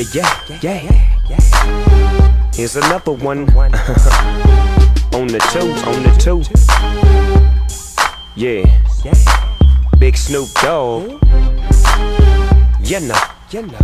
Yeah. Here's another one. On the two. Yeah. Big Snoop Dogg. You know.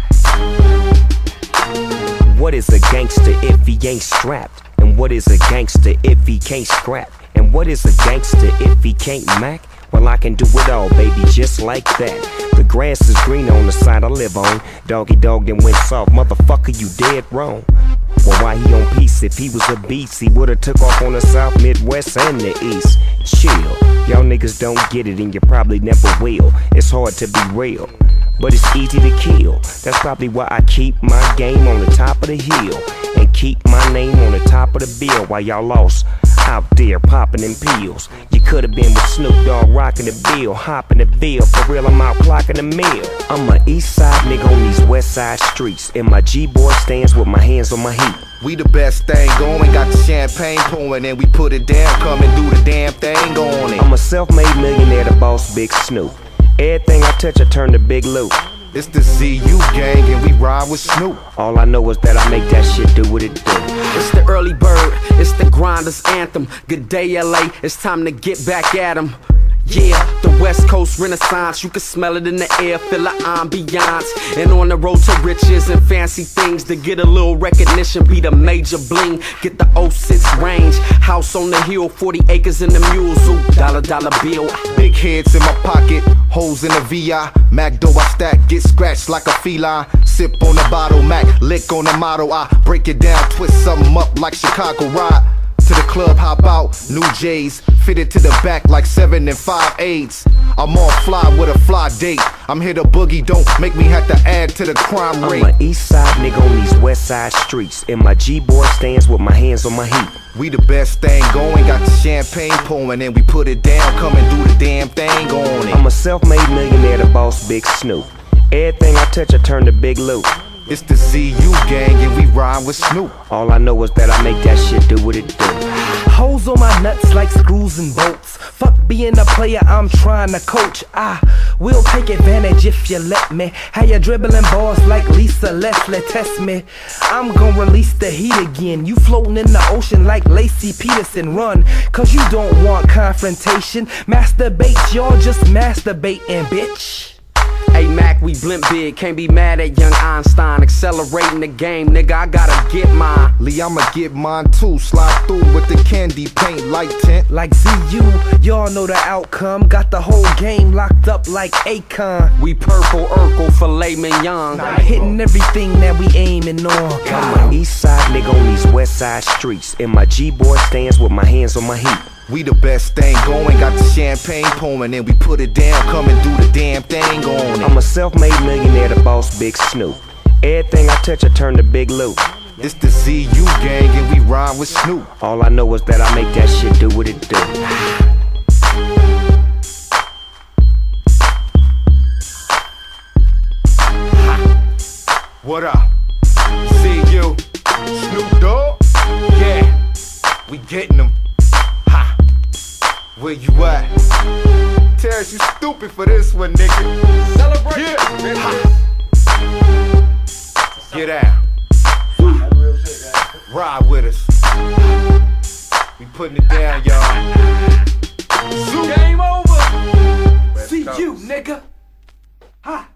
What is a gangster if he ain't strapped? And what is a gangster if he can't scrap? And what is a gangster if he can't mac? Well, I can do it all, baby, just like that. The grass is green on the side I live on. Doggy dog and went soft, motherfucker, you dead wrong. Well, why he on peace? If he was a beast, he would've took off on the South, Midwest, and the East. Chill, y'all niggas don't get it and you probably never will. It's hard to be real, but it's easy to kill. That's probably why I keep my game on the top of the hill and keep my name on the top of the bill while y'all lost out there popping them pills. You could've been with Snoop Dogg rocking the bill, hopping the bill. For real, I'm out clocking the mill. I'm a east side nigga on these west side streets, and my G-boy stands with my hands on my heat. We the best thing going, got the champagne pouring, and we put it down, come and do the damn thing on it. I'm a self-made millionaire, the boss, Big Snoop. Everything I touch, I turn to big loot. It's the ZU gang and we ride with Snoop. All I know is that I make that shit do what it do. It's the early bird, it's the grinder's anthem. Good day LA, it's time to get back at 'em. Yeah, the West Coast Renaissance, you can smell it in the air, feel the ambiance. And on the road to riches and fancy things, to get a little recognition, be the major bling. Get the 06 range, house on the hill, 40 acres in the mules, ooh, dollar bill. Big heads in my pocket, holes in the VI. Mac dough I stack, get scratched like a feline. Sip on the bottle, Mac, lick on the motto. I break it down, twist something up like Chicago ride. To the club, hop out, new J's, fitted to the back like 7 and 5/8. I'm on fly with a fly date. I'm here to boogie, don't make me have to add to the crime rate. I'm a east side nigga on these west side streets, and my G-boy stands with my hands on my heat. We the best thing going, got the champagne pouring, and we put it down, come and do the damn thing on it. I'm a self-made millionaire, the boss, Big Snoop. Everything I touch, I turn to big loot. It's the ZU gang and we ride with Snoop. All I know is that I make that shit do what it do. Hoes on my nuts like screws and bolts. Fuck being a player, I'm trying to coach. I will take advantage if you let me. How you dribbling balls like Lisa Leslie, test me. I'm gonna release the heat again. You floating in the ocean like Lacey Peterson, run. Cause you don't want confrontation. Masturbate, y'all just masturbating, bitch. Hey Mac, we blimp big, can't be mad at young Einstein. Accelerating the game, nigga, I gotta get mine. Lee, I'ma get mine too. Slide through with the candy paint light tint. Like ZU, y'all know the outcome. Got the whole game locked up like Akon. We purple Urkel filet mignon. Hitting everything that we aiming on. I'm a east side nigga on these west side streets, and my G-boy stands with my hands on my heat. We the best thing going, got the champagne pouring, and we put it down, come and do the damn thing on it. I'm a self-made millionaire, the boss, Big Snoop. Everything I touch, I turn to big loot. It's the ZU gang and we ride with Snoop. All I know is that I make that shit do what it do. What up? ZU, Snoop Dogg? Yeah, we getting them. Where you at? Terrence, you stupid for this one, nigga. Celebrate. Yeah. Get out. Ride with us. We putting it down, y'all. Game over. See you, nigga. Ha.